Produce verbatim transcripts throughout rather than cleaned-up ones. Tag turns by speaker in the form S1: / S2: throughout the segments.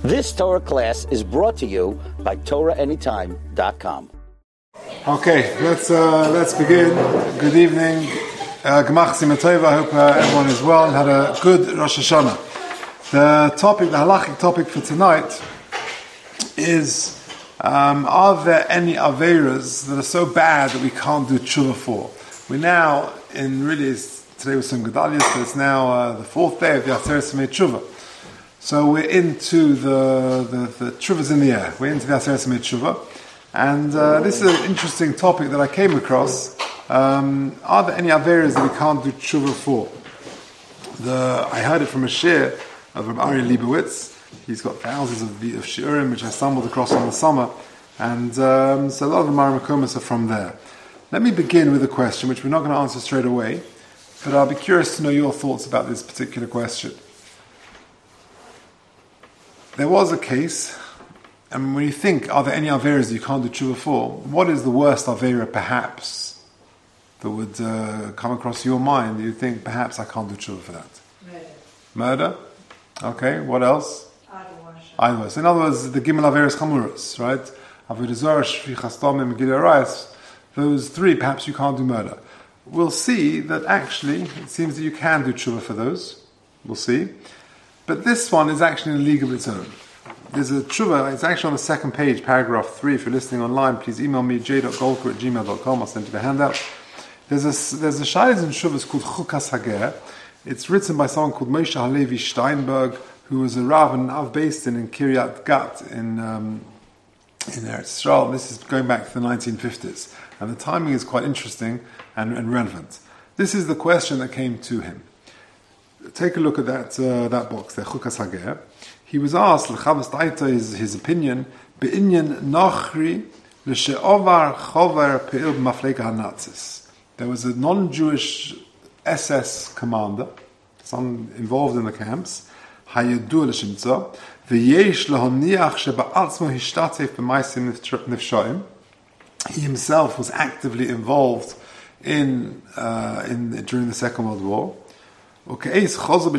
S1: This Torah class is brought to you by Torah Anytime dot com.
S2: Okay, let's uh, let's begin. Good evening. Gemach Simcha Tova. I hope uh, everyone is well and had a good Rosh Hashanah. The topic, the halachic topic for tonight is, um, are there any Averas that are so bad that we can't do tshuva for? We're now in, really, it's, today was some Gedalia, so it's now uh, the fourth day of the Aseret Semei Tshuva. So we're into the, the, the Tshuva's in the air. We're into the Aseret Semei Tshuva. And uh, this is an interesting topic that I came across. Um, are there any Averas that we can't do tshuva for? The, I heard it from a shir of Rabbi Ari Leibowitz. He's got thousands of, of shiurim which I stumbled across in the summer. And um, so a lot of the Mara Makomas are from there. Let me begin with a question which we're not going to answer straight away, but I'll be curious to know your thoughts about this particular question. There was a case, and when you think, are there any Averas that you can't do tshuva for? What is the worst Avera, perhaps, that would uh, come across your mind? You think, perhaps I can't do tshuva for that?
S3: Murder.
S2: Murder? Okay, what else?
S3: Idol worship.
S2: So in other words, the Gimel Averas Chamuras, right? Avodah Zarah, Shvichas Damim, and Gilui Arayos. Those three, perhaps you can't do murder. We'll see that actually, it seems that you can do tshuva for those. We'll see. But this one is actually in a league of its own. There's a tshuva, it's actually on the second page, paragraph three. If you're listening online, please email me, j dot golker at gmail dot com. I'll send you the handout. There's a, there's a shayla in Shuvas called Chukas Hager. It's written by someone called Moshe Halevi Steinberg, who was a Rav and Av based in Kiryat Gat in, um, in Eretz Yisrael. This is going back to the nineteen fifties. And the timing is quite interesting and, and relevant. This is the question that came to him. Take a look at that uh, that box there, Chukas Hager. He was asked, L'chavas Taita is his opinion, Be'inyan Nachri L'she'ovar Chover Pe'il B'mafleka HaNazis. There was a non-Jewish S S commander, some involved in the camps, Hayadu L'shimtza, V'yesh L'honiach She'ba'atzmo Hishtatef B'maisim Nifshoim. He himself was actively involved in, uh, in during the Second World War. He's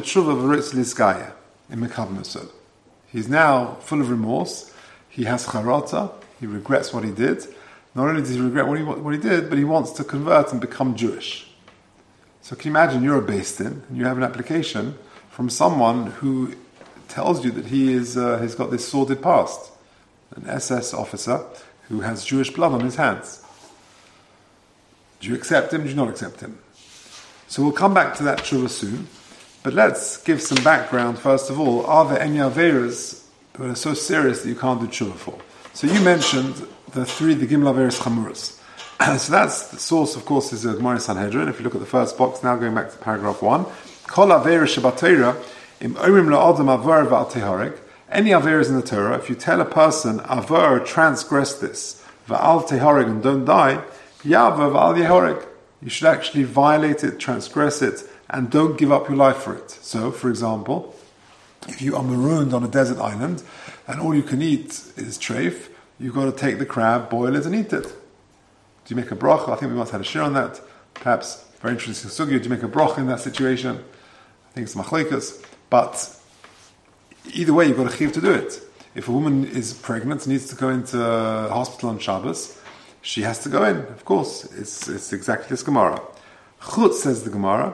S2: now full of remorse. He has charata. He regrets what he did. Not only does he regret what he, what he did, but he wants to convert and become Jewish. So can you imagine you're a based in and you have an application from someone who tells you that he is uh, has got this sordid past, an S S officer who has Jewish blood on his hands. Do you accept him? Do you not accept him? So we'll come back to that tshuva soon, but let's give some background first of all. Are there any Averas that are so serious that you can't do tshuva for? So you mentioned the three, the Gimel Averas Chamuras. So that's the source, of course, is the Gemara Sanhedrin. If you look at the first box, now going back to paragraph one. Kol Averas Shebatera, im Orim La'adam Avar V'al Tehareg. Any Averas in the Torah, if you tell a person, Avar, transgress this, V'al Tehareg, and don't die, Yava V'al Yehareg. You should actually violate it, transgress it, and don't give up your life for it. So, for example, if you are marooned on a desert island and all you can eat is treif, you've got to take the crab, boil it, and eat it. Do you make a bracha? I think we must have had a share on that. Perhaps very interesting sugya. Do you make a bracha in that situation? I think it's machlekas. But either way, you've got a chiv to do it. If a woman is pregnant and needs to go into hospital on Shabbos, she has to go in, of course. It's it's exactly this Gemara. Chutz, says the Gemara,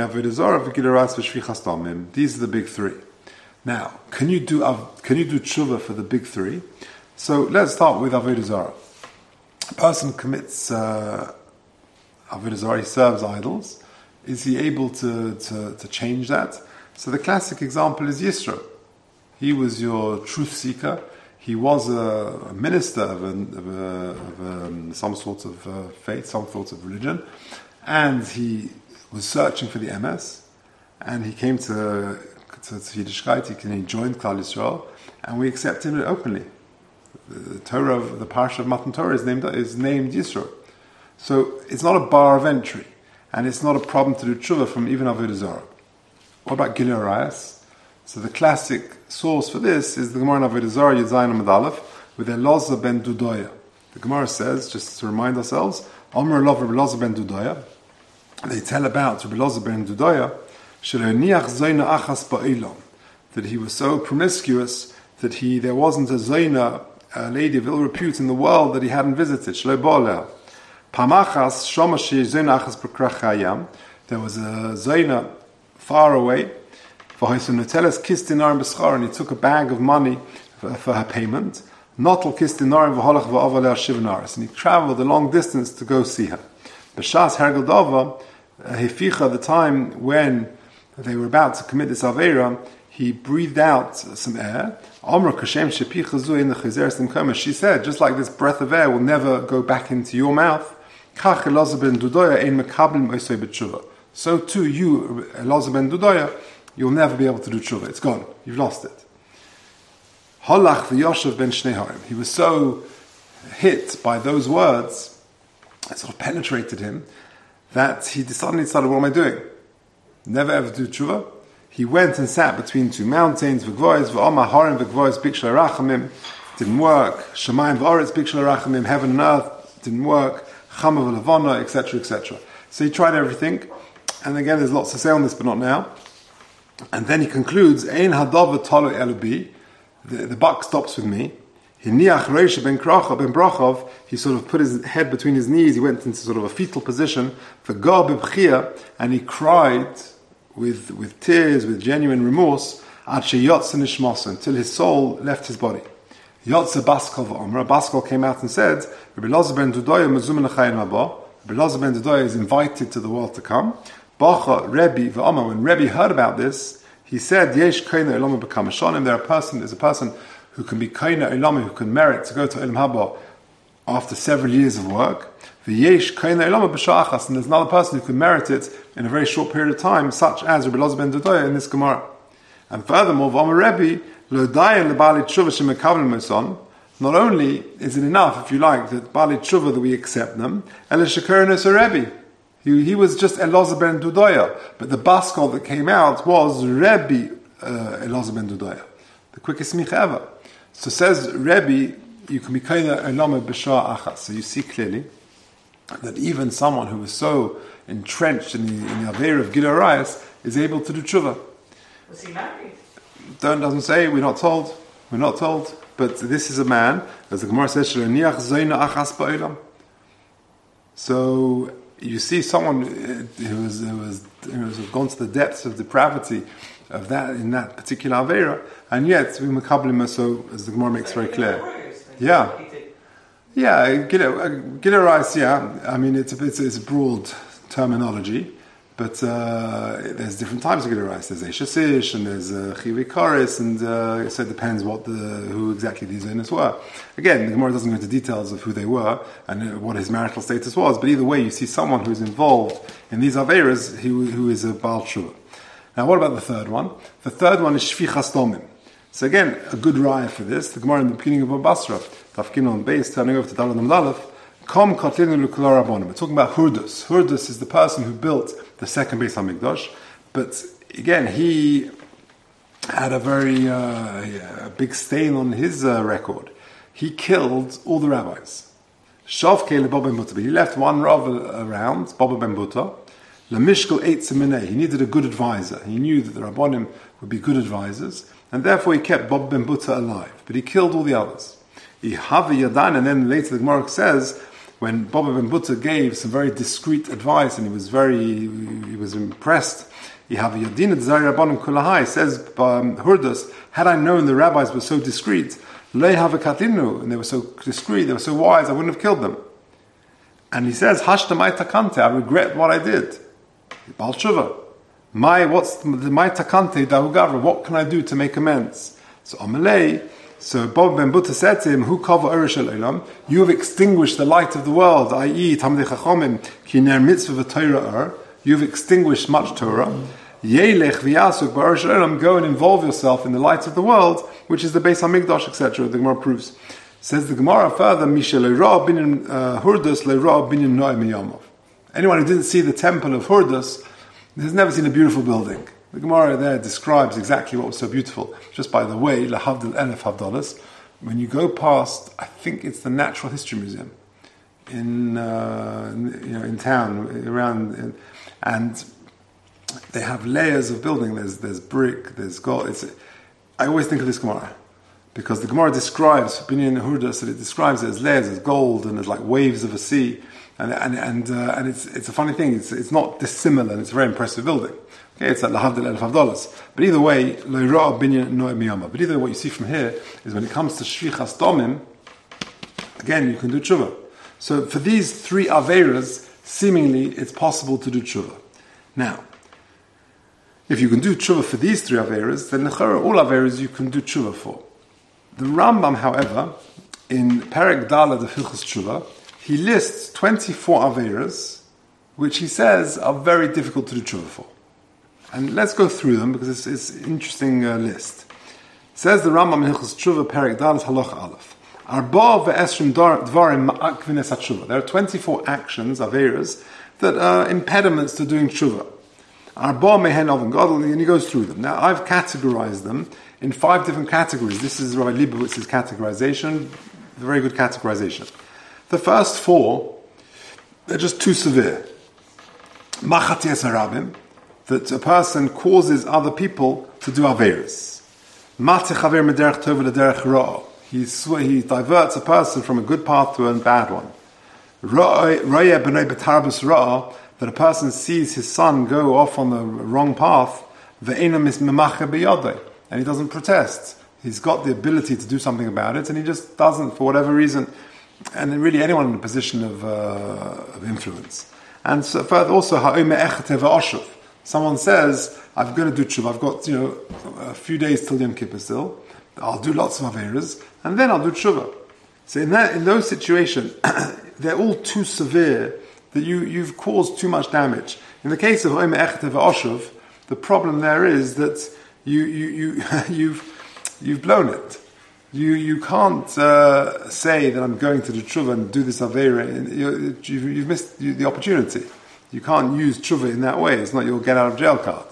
S2: these are the big three. Now, can you do can you do tshuva for the big three? So let's start with Avodah Zarah. A person commits uh, Avodah Zarah, he serves idols. Is he able to, to, to change that? So the classic example is Yisro. He was your truth seeker. He was a, a minister of, a, of, a, of a, some sort of uh, faith, some sort of religion, and he was searching for the M S, and he came to, to, to Yiddishkeit, he, he joined Klal Yisrael, and we accepted it openly. The Torah of the Parsha of Matan Torah is named is named Yisro. So it's not a bar of entry, and it's not a problem to do tshuva from even Avodah Zarah. What about Gilui Arayos? So the classic source for this is the Gemara in Avodah Zarah Yudzayin Amud Aleph with Elazar ben Dudoya. The Gemara says, just to remind ourselves, Omer Lov Rabbi Elazar ben Dudoya. They tell about Rabbi Elazar ben Dudoya Shelo Niach Zoyna Achas Ba'Elam, that he was so promiscuous that he there wasn't a Zaina, a lady of ill repute in the world that he hadn't visited. Shlo Boleh. Pamachas Shomashi Zainachas Bekrachayam. There was a Zaina far away. And he took a bag of money for, for her payment. And he traveled a long distance to go see her. B'shas Hergeldova, Heficha, the time when they were about to commit this Aveira, he breathed out some air. She said, just like this breath of air will never go back into your mouth, so too you, Elazar ben Dudoya, you'll never be able to do tshuva. It's gone. You've lost it. Holach v'yoshev ben shnei harim. He was so hit by those words, it sort of penetrated him, that he suddenly decided, what am I doing? Never ever do tshuva. He went and sat between two mountains, v'gvois, v'omah harim v'gvois, bikshla rachamim, didn't work. Shemayim v'oretz, bikshla rachamim, heaven and earth, didn't work. Chama v'levona, et cetera, et cetera. So he tried everything, and again, there's lots to say on this, but not now. And then he concludes, Ein hadava talo elubi, the the buck stops with me. Hiniach Reisha ben Krachov ben Brachov, he sort of put his head between his knees, he went into sort of a fetal position, for Gar b'bchia, and he cried with with tears, with genuine remorse, ad sheyotze nishmasa, until his soul left his body. Yotze Baskal v'Omer, Baskal came out and said, Rabbi Elazar ben Dudoya mezumen l'chayin haba, Rabbi Elazar ben Dudoya is invited to the world to come. Bacha Rebbe v'Omer, when Rebbe heard about this, he said, Yesh koina ilama b'kam hashanim, there a person, there's a person who can be koina ilama, who can merit to go to Olam Haba after several years of work. V'yesh koina ilama b'sha'achas, and there's another person who can merit it in a very short period of time, such as Rabbi Elazar ben Dudoya in this Gemara. And furthermore, v'Omer Rebbe, lo dayan lebali tshuva shemekavlim moson, not only is it enough, if you like, that bali tshuva that we accept them, ele shekoros a Rebbe. He, he was just Elazar ben Dudoya, but the Baskal that came out was Rebbe uh, Elazar ben Dudoya, the quickest smicha ever. So says Rebbe, you can be kaina elama b'shah achas. So you see clearly that even someone who was so entrenched in the, in the Aveira of Gilui Arayos is able to do tshuva.
S3: Was he married?
S2: Don't doesn't say. We're not told. We're not told. But this is a man, as the Gemara says, "Sheniach zayna achas ba'olam." So you see someone who was, who was who has gone to the depths of depravity of that in that particular Aveira, and yet we makablim, so as the Gemara makes very clear. Yeah, yeah, Gilui Arayos. Yeah, I mean it's a it's, it's a broad terminology, but uh, there's different types of Gilui Arayos. There's Eishes Ish and there's uh, Chivi Koris, and uh, so it depends what the who exactly these owners were. Again, the Gemara doesn't go into details of who they were and what his marital status was, but either way, you see someone who's involved in these Aveiras who, who is a Baal Tshuva. Now, what about the third one? The third one is Shfichas Domim. So again, a good raya for this. The Gemara in the beginning of Basra, Tafkin on base, turning over to Dalad Amdalef, Kom Kotlinu L'Kol Rabbanim. We're talking about Hurdus. Hurdus is the person who built the second Beis HaMikdash, but again, he had a very uh, yeah, a big stain on his uh, record. He killed all the rabbis. Shavkei leBaba ben Buta. He left one Rav around, Baba ben Buta. LaMishkel Eitz Minei. He needed a good advisor. He knew that the Rabbanim would be good advisors, and therefore he kept Baba ben Buta alive. But he killed all the others. Ihave Yadan, and then later the Gemara says, when Baba ben Buta gave some very discreet advice, and he was very, he was impressed. Ihave Yadin Tzari Rabbanim Kulahai, says um, Hurdus, had I known the rabbis were so discreet, Lei have katinu, and they were so discreet, they were so wise, I wouldn't have killed them. And he says, Hashta mai takante, I regret what I did. Baal Tshuva. My, what's the my takante dahu gavra? What can I do to make amends? So Amalei, so Bob ben Buta said to him, Hu kava orish elam, you have extinguished the light of the world, that is, Tamdei Chachomim, ki ner mitzvah v'Torah er, you have extinguished much Torah. Yelech v'yasuk ba'orish elam, go and involve yourself in the light of the world, which is the Beis HaMikdash, et cetera. The Gemara proves. Says the Gemara further, Mishel le'ra binyan Hurdus le'ra binyan no'em yomov. Anyone who didn't see the temple of Hurdus has never seen a beautiful building. The Gemara there describes exactly what was so beautiful. Just by the way, lahavdil elef havdalas, when you go past, I think it's the Natural History Museum in uh, you know in town around, and they have layers of building. There's there's brick, there's gold. It's, I always think of this Gemara. Because the Gemara describes, Binyan Hurdas, that it describes it as layers, as gold, and as like waves of a sea. And and and, uh, and it's it's a funny thing, it's it's not dissimilar, and it's a very impressive building. Okay, it's like Lahavdil Elf Havdalas. But either way, Lo'ira Binyan Noe Miyama. But either way, what you see from here is when it comes to Shvichas Domim, again, you can do tshuva. So for these three Averas, seemingly it's possible to do tshuva. Now, if you can do tshuva for these three Averas, then Nechara, all Averas you can do tshuva for. The Rambam, however, in Perek Daled of Hilchos Tshuva, he lists twenty-four Averas, which he says are very difficult to do tshuva for. And let's go through them because it's, it's an interesting uh, list. It says the Rambam in Hilchos Tshuva, Perek Daled Halacha Aleph. Arba ve'esrim dvarim ma'akvines hatshuva. There are twenty-four actions, Averas, that are impediments to doing tshuva. Arba mehen oven gadol, and he goes through them. Now, I've categorized them in five different categories. This is Rabbi Leibowitz's categorization, a very good categorization. The first four, they're just too severe. Machaties harabim, that a person causes other people to do Averas. Mateh chaver mederech tov lederech ra'ah. He he diverts a person from a good path to a bad one. Ra'ah b'nei betarbus ra'ah, that a person sees his son go off on the wrong path, ve'ena mismemache b'yodeh, and he doesn't protest. He's got the ability to do something about it, and he just doesn't, for whatever reason, and really anyone in a position of, uh, of influence. And so further also, ha'ome echete v'oshuv. Someone says, I'm going to do tshuva, I've got, you know, a few days till Yom Kippur still, I'll do lots of Averas, and then I'll do tshuva. So in that, in those situations, they're all too severe that you, you've caused too much damage. In the case of ha'ome echete v'oshuv, the problem there is that you, you, you, you've, you've blown it. You you can't uh, say that I'm going to do tshuva and do this avera. You've, you've missed the opportunity. You can't use tshuva in that way. It's not your get out of jail card.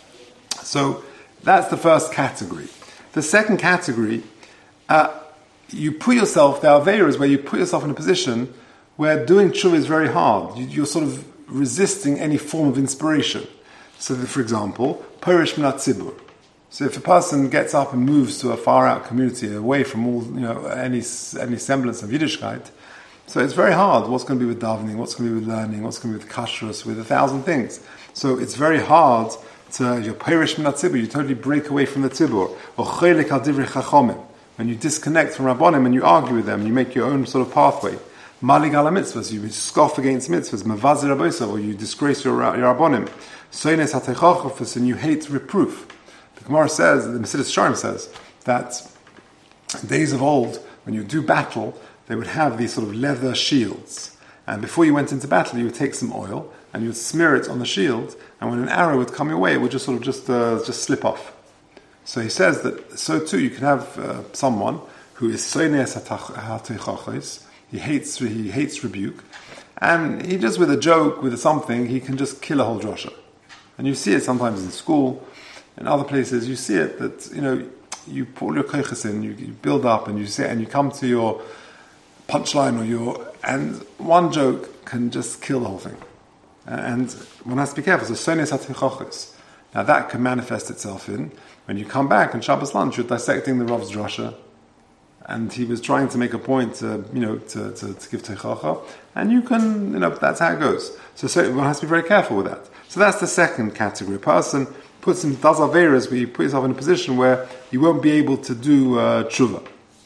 S2: So that's the first category. The second category, uh, you put yourself, the avera is where you put yourself in a position where doing tshuva is very hard. You, you're sort of resisting any form of inspiration. So, that, for example, perish minat tzibur. So if a person gets up and moves to a far-out community, away from all, you know, any any semblance of Yiddishkeit, so it's very hard. What's going to be with davening? What's going to be with learning? What's going to be with kashrus? With a thousand things. So it's very hard to, you're perish min hatzibur, you totally break away from the tzibur. Or chelek al divrei chachomim, when you disconnect from rabbonim and you argue with them, you make your own sort of pathway. Malig ala mitzvahs, you scoff against mitzvahs. Mavazir abosav, or you disgrace your, your rabbonim. Soines hateichachofus, and you hate reproof. The Gemara says, the Mesillas Yesharim says, that days of old, when you do battle, they would have these sort of leather shields. And before you went into battle, you would take some oil, and you would smear it on the shield, and when an arrow would come your way, it would just sort of just uh, just slip off. So he says that, so too, you can have uh, someone who is soines hateichachos, he hates, he hates rebuke, and he just, with a joke, with something, he can just kill a whole drasha. And you see it sometimes in school, in other places, you see it that, you know, you put your koiches in, you, you build up, and you say, and you come to your punchline or your, and one joke can just kill the whole thing. And one has to be careful. So sones hatichoches. Now that can manifest itself in when you come back on Shabbos lunch, you're dissecting the Rav's drasha, and he was trying to make a point, to, you know, to, to, to give teichacha, and you can, you know, that's how it goes. So, so one has to be very careful with that. So that's the second category. A person puts him, does averas, where you put yourself in a position where you won't be able to do uh, tshuva.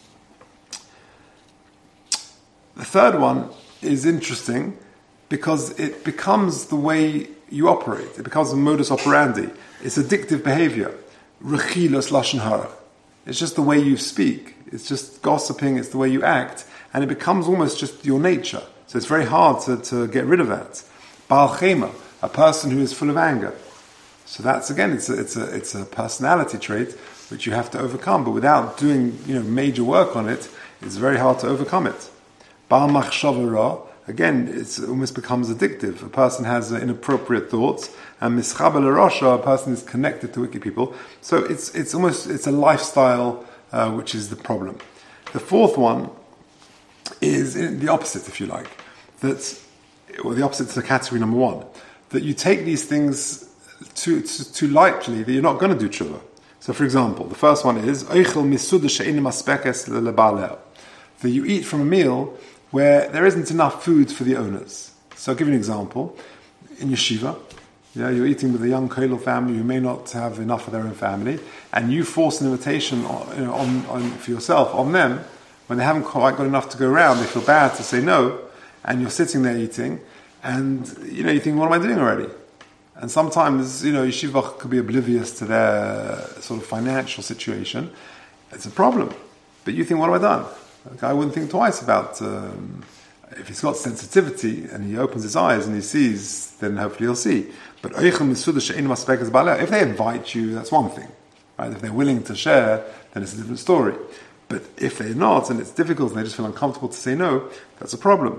S2: The third one is interesting because it becomes the way you operate. It becomes a modus operandi. It's addictive behavior. Rechilos lashon hara. It's just the way you speak. It's just gossiping. It's the way you act. And it becomes almost just your nature. So it's very hard to, to get rid of that. Baal chema, a person who is full of anger. So that's, again, it's a, it's a, it's a personality trait which you have to overcome. But without doing, you know, major work on it, it's very hard to overcome it. Baal machshava ra, again, it almost becomes addictive. A person has uh, inappropriate thoughts, and mischaber l'rasha, a person is connected to wicked people. So it's it's almost it's a lifestyle uh, which is the problem. The fourth one is the opposite, if you like. That, or the opposite to category number one. That you take these things too too, too lightly. That you're not going to do tshuva. So, for example, the first one is Oichel misuda she'ein maspekes lebaleh, that you eat from a meal where there isn't enough food for the owners. So I'll give you an example. In yeshiva, yeah, you're eating with a young kollel family who may not have enough for their own family, and you force an invitation on, you know, on, on, for yourself on them. When they haven't quite got enough to go around, they feel bad to say no, and you're sitting there eating, and you know you think, what am I doing already? And sometimes, you know, yeshiva could be oblivious to their sort of financial situation. It's a problem. But you think, what have I done? Okay, I wouldn't think twice about, um, if he's got sensitivity and he opens his eyes and he sees, then hopefully he'll see. But if they invite you, that's one thing. Right? If they're willing to share, then it's a different story. But if they're not, and it's difficult and they just feel uncomfortable to say no, that's a problem.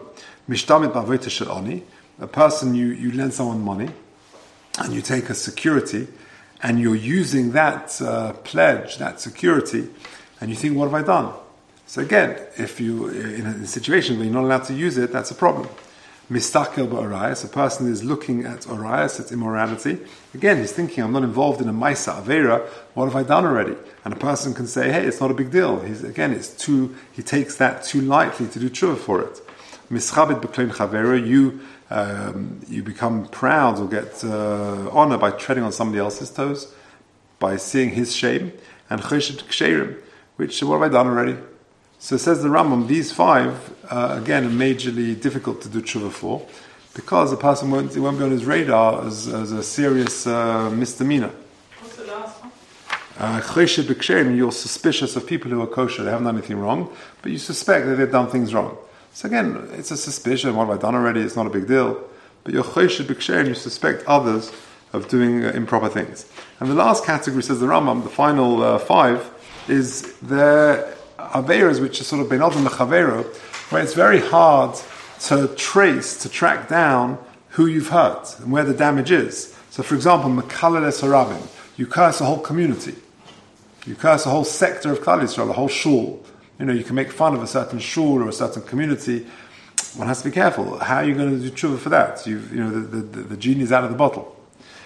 S2: A person, you, you lend someone money, and you take a security, and you're using that uh, pledge, that security, and you think, what have I done? So again, if you're in a situation where you're not allowed to use it, that's a problem. Mistakel ba'orayas, a person is looking at orayas, it's immorality. Again, he's thinking, I'm not involved in a maisa avera, what have I done already? And a person can say, hey, it's not a big deal. He's, again, it's too, he takes that too lightly to do tshuva for it. Mischabit b'klein chavera, you Um, you become proud or get uh, honor by treading on somebody else's toes, by seeing his shame, and choshed ksherim, which, what have I done already? So says the Rambam, these five, uh, again, are majorly difficult to do tshuva for, because a person won't, it won't be on his radar as, as a serious uh, misdemeanor.
S3: What's the last one?
S2: Choshed ksherim, you're suspicious of people who are kosher, they haven't done anything wrong, but you suspect that they've done things wrong. So again, it's a suspicion. What have I done already? It's not a big deal. But you're choshed b'ksherim, you suspect others of doing uh, improper things. And the last category, says the Rambam, the final uh, five, is the averas which are sort of benodin lechavero, where it's very hard to trace, to track down who you've hurt and where the damage is. So, for example, mekaleles harabim, you curse a whole community, you curse a whole sector of Klal Yisrael, a whole shul. You know, you can make fun of a certain shul or a certain community. One has to be careful. How are you going to do tshuva for that? You've, you know, the, the, the genie is out of the bottle.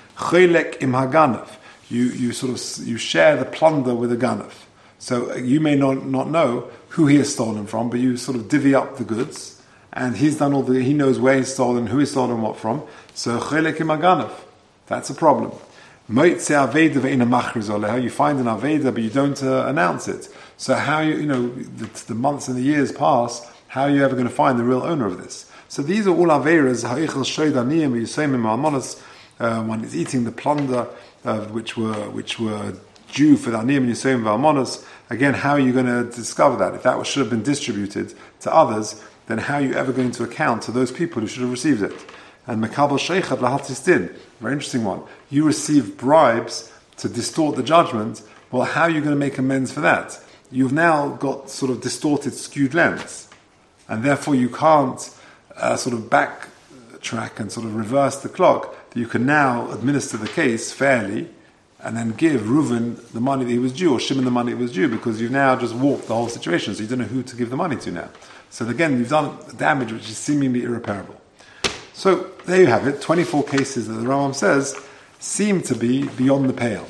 S2: Chelek im haganav. You you sort of you share the plunder with a ganav. So you may not, not know who he has stolen from, but you sort of divvy up the goods, and he's done all the. He knows where he's stolen, who he's stolen what from. So chelek im haganav. That's a problem. Moitze aveda ve'ina machriz oleha. You find an aveda, but you don't uh, announce it. So how you, you know, the, the months and the years pass, how are you ever going to find the real owner of this? So these are all averas, ha'ichel shoyd aniyim v'yusayim ma'amonos, one is eating the plunder uh, which were which were due for the aniyim and yusayim v'amonos. Again, how are you going to discover that? If that should have been distributed to others, then how are you ever going to account to those people who should have received it? And mekabel sheichad lahatistin, very interesting one. You receive bribes to distort the judgment. Well, how are you going to make amends for that? You've now got sort of distorted, skewed lens, and therefore you can't uh, sort of backtrack and sort of reverse the clock. That you can now administer the case fairly, and then give Reuven the money that he was due, or Shimon the money that was due, because you've now just warped the whole situation, so you don't know who to give the money to now. So again, you've done damage which is seemingly irreparable. So there you have it. twenty-four cases that the Rambam says seem to be beyond the pale,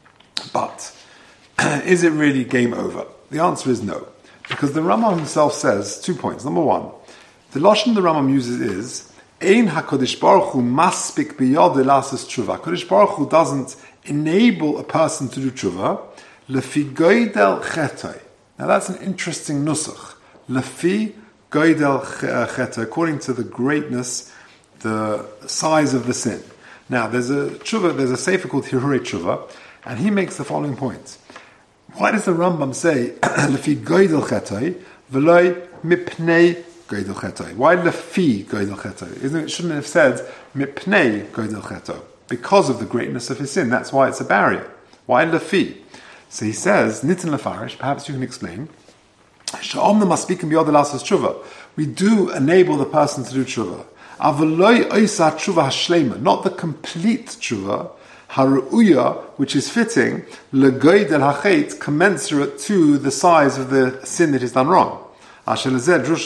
S2: but is it really game over? The answer is no. Because the Rambam himself says two points. Number one, the Lashon the Rambam uses is Ein HaKadosh Baruch Hu maspik biyod elasis tshuva. HaKadosh Baruch Hu doesn't enable a person to do tshuva lefi goydel chetay. Now that's an interesting nusach. Lefi goydel chetay, according to the greatness, the size of the sin. Now there's a tshuva, there's a sefer called Hirurei Tshuva, and he makes the following point. Why does the Rambam say lefi goydel chetay v'loy mipnei goydel chetay? Why lefi goydel chetay? Isn't it? Shouldn't it have said mipnei goydel chetay? Because of the greatness of his sin. That's why it's a barrier. Why lefi? So he says nitin lefarish. Perhaps you can explain. Sha'omna maspikim biyod elasas tshuva. We do enable the person to do tshuva. Avaloi oisa tshuva hashleima, not the complete tshuva. Haruya, which is fitting, legoyd el hachet, commensurate to the size of the sin that is done wrong. Because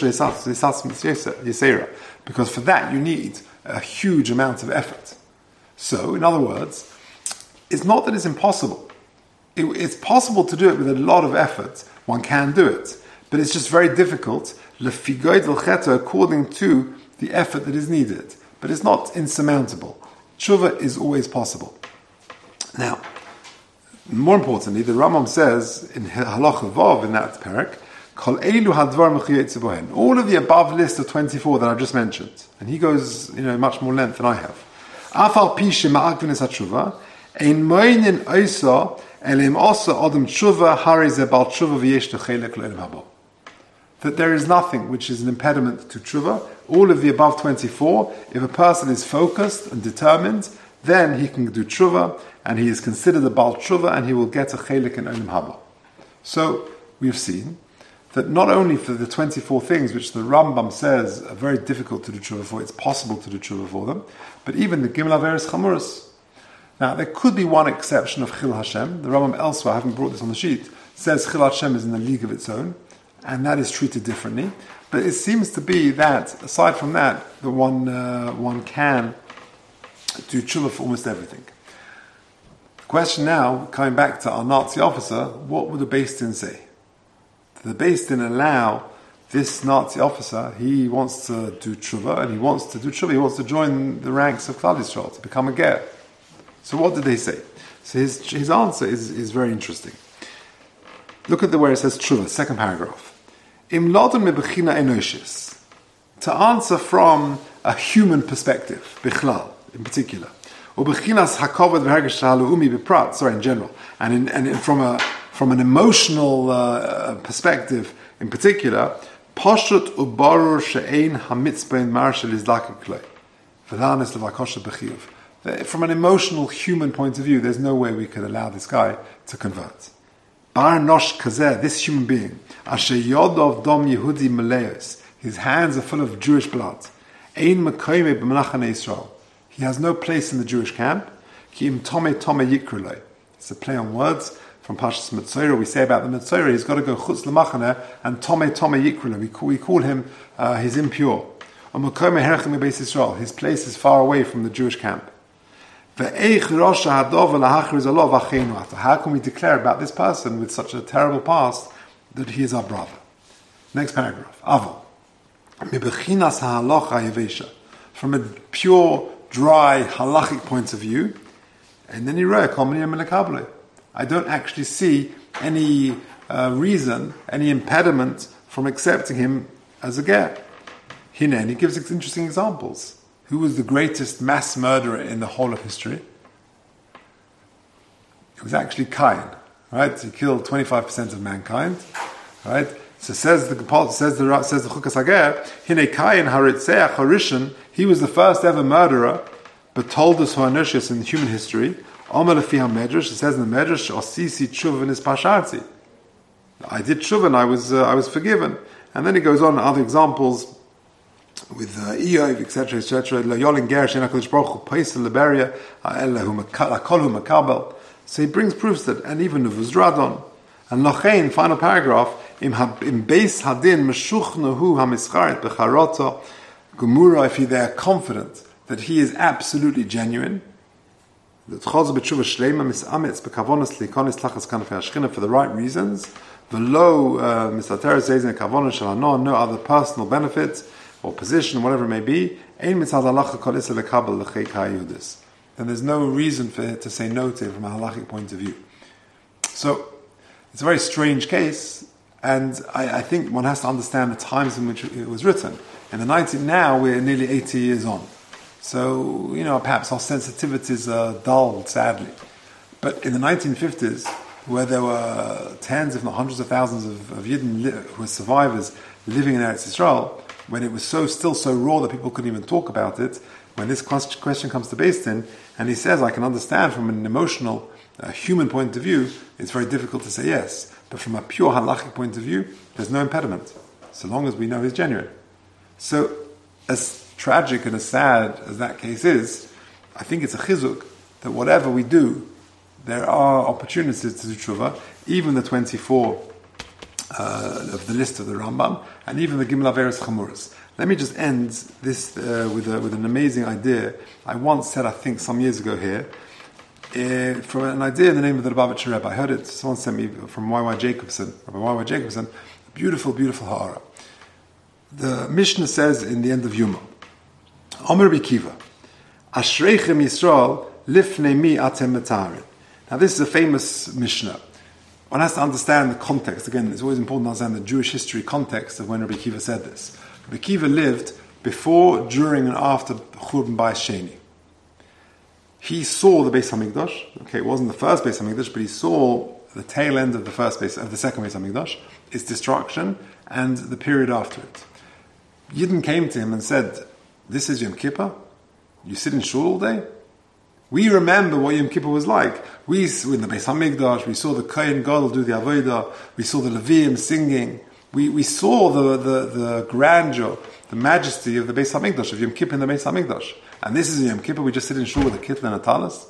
S2: for that you need a huge amount of effort. So, in other words, it's not that it's impossible. it, it's possible to do it with a lot of effort. One can do it. But it's just very difficult, according to the effort that is needed. But it's not insurmountable. Tshuva is always possible. Now, more importantly, the Rambam says in Halacha Vav, in that parak, all of the above list of twenty-four that I just mentioned, and he goes, you know, much more length than I have. Afal pishe ma'agvin es hatshuva, ein moinin oisa elim osa adam tshuva hari ze bal tshuva v'yesh techelek le'elim haba. That there is nothing which is an impediment to tshuva. All of the above twenty-four, if a person is focused and determined, then he can do tshuva, and he is considered a bal tshuva, and he will get a chelik in olim haba. So we've seen that not only for the twenty-four things which the Rambam says are very difficult to do tshuva for, it's possible to do tshuva for them, but even the Gimel Averis Chamuras. Now, there could be one exception of Chil Hashem. The Rambam elsewhere, I haven't brought this on the sheet, says Chil Hashem is in a league of its own, and that is treated differently. But it seems to be that, aside from that, the one uh, one can do tshuva for almost everything. The question now, coming back to our Nazi officer, what would the Beis Din say? The Beis Din allow this Nazi officer, he wants to do tshuva, and he wants to do tshuva, he wants to join the ranks of Klal Yisrael, to become a ger. So what did they say? So his his answer is, is very interesting. Look at the where it says tshuva, second paragraph. Im lodon me bechina enoshis. To answer from a human perspective, bichlal, in particular. Or bechinas hakovod v'hergesh ha'lu'umi b'prat, sorry, in general. And, in, and in, from a from an emotional uh, perspective, in particular, Pashut ubarur she'ein hamitzbein marshal izlakiklei. V'lanis levakosha b'chiyuv. From an emotional, human point of view, there's no way we could allow this guy to convert. Bar nosh kazeh, this human being, asher yodov dom Yehudi meleos, his hands are full of Jewish blood. Ein mekoyme b'menachane Yisrael. He has no place in the Jewish camp. Ki im tome tome yikrulei. It's a play on words from Pashas Metzora. We say about the Metzora, he's got to go chutz l'machane and tome tome yikrulei. We call, we call him, uh, he's impure. Or mekoyme herchim beis Yisrael. His place is far away from the Jewish camp. How can we declare about this person with such a terrible past that he is our brother? Next paragraph. Aval. From a pure, dry, halachic point of view, and then I don't actually see any uh, reason, any impediment from accepting him as a ger. Hine, he gives interesting examples. Who was the greatest mass murderer in the whole of history? It was actually Cain, right? He killed twenty-five percent of mankind, right? So says the says the says the Chukas Hager, Hine Cain Haritzeach Harishon, he was the first ever murderer, but told us Hoanushius in human history. Omer Lefi HaMedrash, it says in the Medrash, Osisi Tshuva is Pasharti. I did Tshuva and I was uh, I was forgiven. And then he goes on other examples with uh, Eov, et cetera, et cetera. So he brings proofs that, and even Nuvuzradon, and Lochein, final paragraph, im beis hadin meshuchnu hu hamischaret becharota gemura. If they are confident that he is absolutely genuine, that chaz b'tshuva shleima misametz bekavonos likonis lachas kanafei hashchina for the right reasons, v'lo misater says in kavonos shalano, no other personal benefits or position, whatever it may be, then there's no reason for it to say no to it from a halachic point of view. So, it's a very strange case, and I, I think one has to understand the times in which it was written. In the nineteenth, now we're nearly eighty years on. So, you know, perhaps our sensitivities are dulled, sadly. But in the nineteen fifties, where there were tens, if not hundreds of thousands of, of Yidden li- who were survivors living in Eretz Yisrael, when it was so still so raw that people couldn't even talk about it, when this question comes to Beis Din, and he says, I can understand from an emotional, uh, human point of view, it's very difficult to say yes. But from a pure halachic point of view, there's no impediment, so long as we know he's genuine. So, as tragic and as sad as that case is, I think it's a chizuk that whatever we do, there are opportunities to do tshuva, even the twenty-four Uh, of the list of the Rambam, and even the Gimel Averis Chamuras. Let me just end this uh, with a, with an amazing idea. I once said, I think some years ago here, uh, from an idea in the name of the Lubavitcher Rebbe. I heard it, someone sent me from Y Y Jacobson, Rabbi Y Y Jacobson, beautiful, beautiful ha'ara. The Mishnah says in the end of Yuma, Omer Bikiva, Ashreichem Yisrael lifnei mi atem metarin. Now this is a famous Mishnah. One has to understand the context. Again, it's always important to understand the Jewish history context of when Rabbi Akiva said this. Rabbi Akiva lived before, during, and after Churban Bayis Sheni. He saw the Beis Hamikdash. Okay, it wasn't the first Beis Hamikdash, but he saw the tail end of the first Beis, of the second Beis Hamikdash, its destruction, and the period after it. Yidden came to him and said, "This is Yom Kippur? You sit in shul all day? We remember what Yom Kippur was like. We, in the Beis Hamikdash, we saw the Kohen Gadol do the Avodah. We saw the Leviim singing. We we saw the, the, the grandeur, the majesty of the Beis Hamikdash, of Yom Kippur in the Beis Hamikdash. And this is Yom Kippur, we just sit in shul with a kittel and a talis."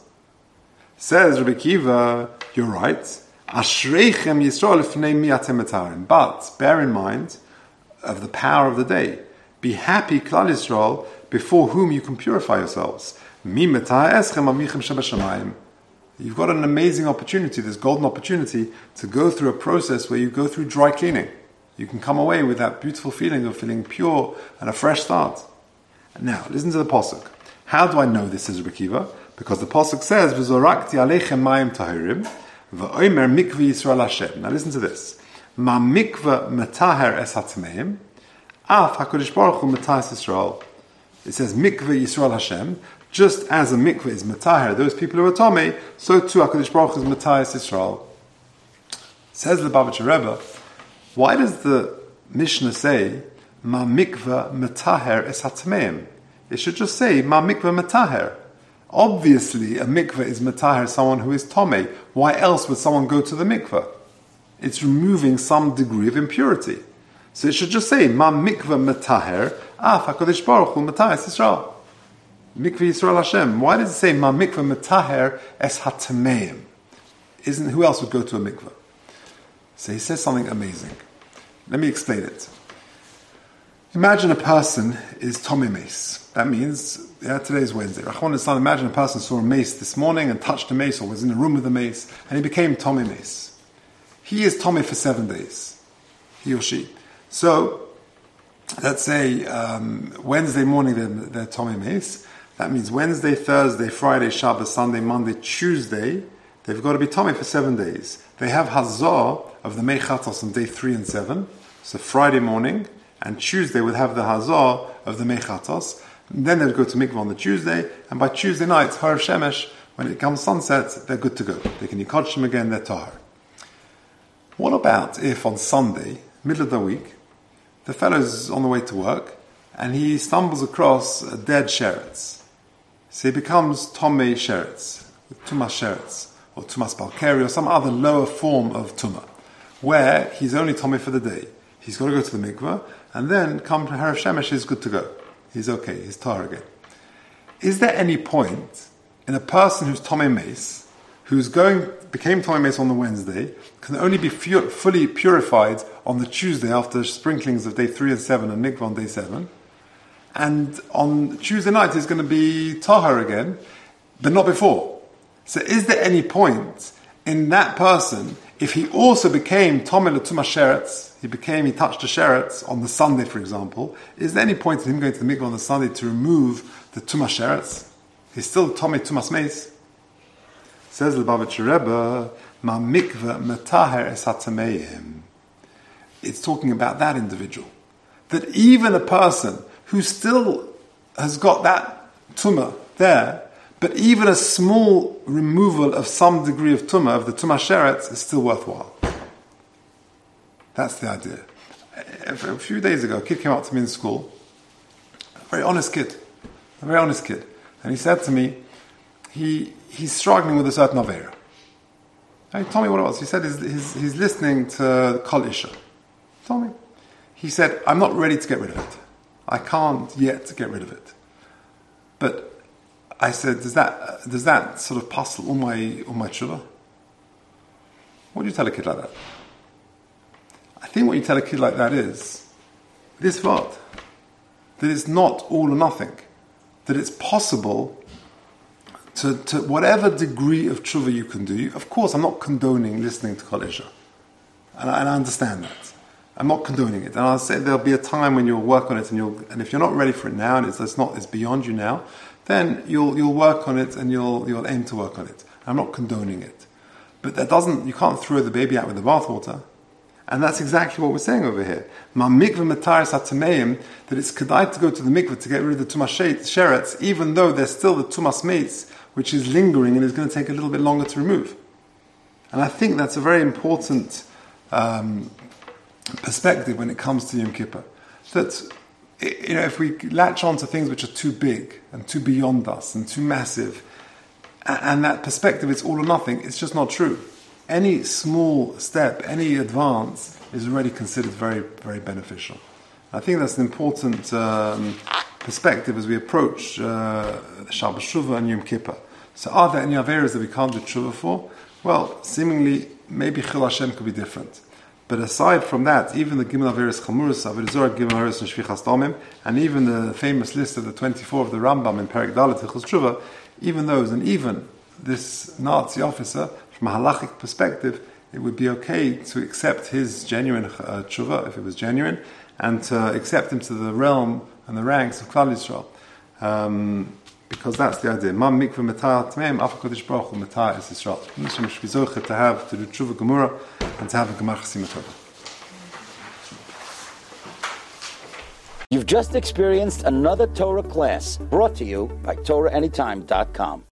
S2: Says Rabbi Akiva, you're right. Ashreichem Yisrael lifnei mi atem metarin. But bear in mind of the power of the day. Be happy, Klal Yisrael, before whom you can purify yourselves. Mi metah eschem avichem shebashamayim. You've got an amazing opportunity, this golden opportunity, to go through a process where you go through dry cleaning. You can come away with that beautiful feeling of feeling pure and a fresh start. Now, listen to the pasuk. How do I know this is Rabbi Akiva? Because the pasuk says, "V'zorakti aleichem mayim tahirim, v'omer mikveh Yisrael Hashem." Now listen to this. Ma mikveh metaher es hatmeim, af HaKadosh Baruch Hu metahas Yisrael. It says mikveh Yisrael Hashem. Just as a mikveh is metaher, those people who are tomei, so too HaKadosh Baruch Hu is metahas Yisrael. Says the Lubavitcher Rebbe, why does the Mishnah say ma mikveh metaher es hatmeim? It should just say ma mikveh metaher. Obviously, a mikveh is metaher, someone who is tomei. Why else would someone go to the mikveh? It's removing some degree of impurity. So it should just say ma mikveh metaher af HaKadosh Baruch Hu metahas Yisrael. Mikveh Yisrael Hashem. Why does it say ma mikveh metaher es hatmeim? Isn't who else would go to a mikveh? So he says something amazing. Let me explain it. Imagine a person is tomei mace. That means, yeah, today is Wednesday. Imagine a person saw a mace this morning and touched a mace, or was in a room with a mace, and he became tomei mace. He is tomei for seven days, he or she. So, let's say um, Wednesday morning they're, they're tomei mace. That means Wednesday, Thursday, Friday, Shabbos, Sunday, Monday, Tuesday, they've got to be tomei for seven days. They have hazah of the Mei Chatos on day three and seven. So Friday morning, and Tuesday would have the hazah of the Mei Chatos. And then they'd go to mikvah on the Tuesday, and by Tuesday night, Harav Shemesh, when it comes sunset, they're good to go. They can yikadshim again, they're tahar. What about if on Sunday, middle of the week, the fellow's on the way to work, and he stumbles across a dead sheretz. So he becomes tomei sheretz, tumas sheretz, or tumas balkeri, or some other lower form of tumah, where he's only tomei for the day. He's got to go to the mikvah, and then come to Harav Shemesh, he's good to go. He's okay, he's tahar again. Is there any point in a person who's tomei mace, who's going, became tomei mace on the Wednesday, can only be fu- fully purified on the Tuesday after sprinklings of day three and seven and mikvah on day seven, and on Tuesday night he's going to be tahar again, but not before? So is there any point in that person, if he also became tomei l'tumah sheretz, he became, he touched a sheretz on the Sunday, for example, is there any point in him going to the mikvah on the Sunday to remove the tumah sheretz? He's still tomei tumas meis. Says the Lubavitcher Rebbe, ma mikveh metaher es hatameim. It's talking about that individual. That even a person who still has got that tumah there, but even a small removal of some degree of tumah, of the tumah sheretz, is still worthwhile. That's the idea. A few days ago, a kid came up to me in school, a very honest kid, a very honest kid, and he said to me, he he's struggling with a certain avera. And he told me what it was. He said he's, he's, he's listening to Kol Isha. He told me. He said, I'm not ready to get rid of it. I can't yet get rid of it. But I said, does that does that sort of puzzle all my all my tshuva? What do you tell a kid like that? I think what you tell a kid like that is this what? That it's not all or nothing. That it's possible to, to whatever degree of tshuva you can do. Of course, I'm not condoning listening to Kol Isha. And I, and I understand that. I'm not condoning it. And I'll say there'll be a time when you'll work on it, and you'll, and if you're not ready for it now, and it's, it's not, it's beyond you now, then you'll you'll work on it, and you'll you'll aim to work on it. I'm not condoning it, but that doesn't. You can't throw the baby out with the bathwater, and that's exactly what we're saying over here. Ma mikveh mataris hatameim, that it's kedai to go to the mikveh to get rid of the tumas sheretz, even though there's still the tumas mates, which is lingering and is going to take a little bit longer to remove. And I think that's a very important um, perspective when it comes to Yom Kippur. That, you know, if we latch on to things which are too big and too beyond us and too massive, and that perspective is all or nothing, it's just not true. Any small step, any advance is already considered very, very beneficial. I think that's an important um, perspective as we approach uh, Shabbos Shuvah and Yom Kippur. So are there any areas that we can't do tshuva for? Well, seemingly, maybe Chil Hashem could be different. But aside from that, even the Gimel Averis Chamuros, Avodah Zarah, Gimel Averis and Shvichas Damim, and even the famous list of the twenty-four of the Rambam in Perek Dalet Hilchos Tshuva, even those, and even this Nazi officer, from a halachic perspective, it would be okay to accept his genuine uh, tshuva, if it was genuine, and to accept him to the realm and the ranks of Klal Yisrael. Um, because that's the idea. Ma mikveh metah tmeim, af HaKadosh Baruch Hu metah es Yisrael. Nishim shvizoche to have, to do tshuva gemura, and to have a gemar chasim Torah.
S1: You've just experienced another Torah class brought to you by Torah Anytime dot com.